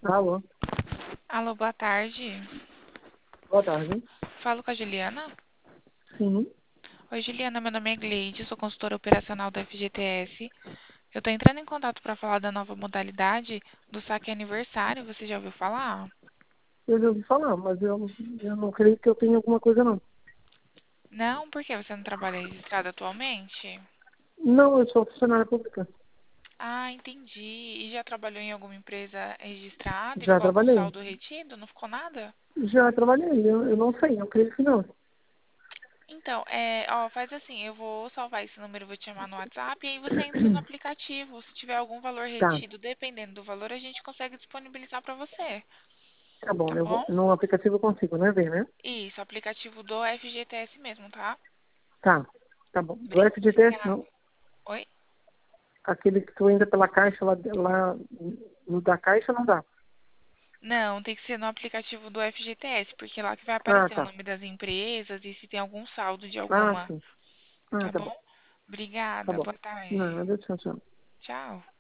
Alô, Alô, boa tarde. boa tarde. Falo com a Juliana. Sim, Oi, Juliana, meu nome é Gleide, sou consultora operacional da FGTS. Eu tô entrando em contato para falar da nova modalidade do saque aniversário. Você já ouviu falar? eu já ouvi falar, mas eu não creio que eu tenha alguma coisa, não. Não, por que você não trabalha registrado atualmente? Não, eu sou funcionária pública. Ah, entendi. E já trabalhou em alguma empresa registrada e Já ficou algum trabalhei. saldo retido? Não ficou nada? Já trabalhei, eu não sei, eu creio que não. Então, faz assim, eu vou salvar esse número, vou te chamar no WhatsApp e aí você entra no aplicativo. Se tiver algum valor Tá, retido, dependendo do valor, a gente consegue disponibilizar para você, tá bom, tá eu bom? vou, no aplicativo eu consigo, né, ver, né? Isso, aplicativo do FGTS mesmo, tá? Tá, tá bom. Do FGTS, Obrigada. não. Oi? Aquele que tu ainda pela caixa, lá no da caixa não dá. Não, tem que ser no aplicativo do FGTS, porque é lá que vai Ah, aparecer o tá. nome das empresas e se tem algum saldo de Ah, alguma, sim. Ah, tá tá bom. bom? Tá Obrigada, bom. boa tarde. Nada, tchau, tchau. Tchau.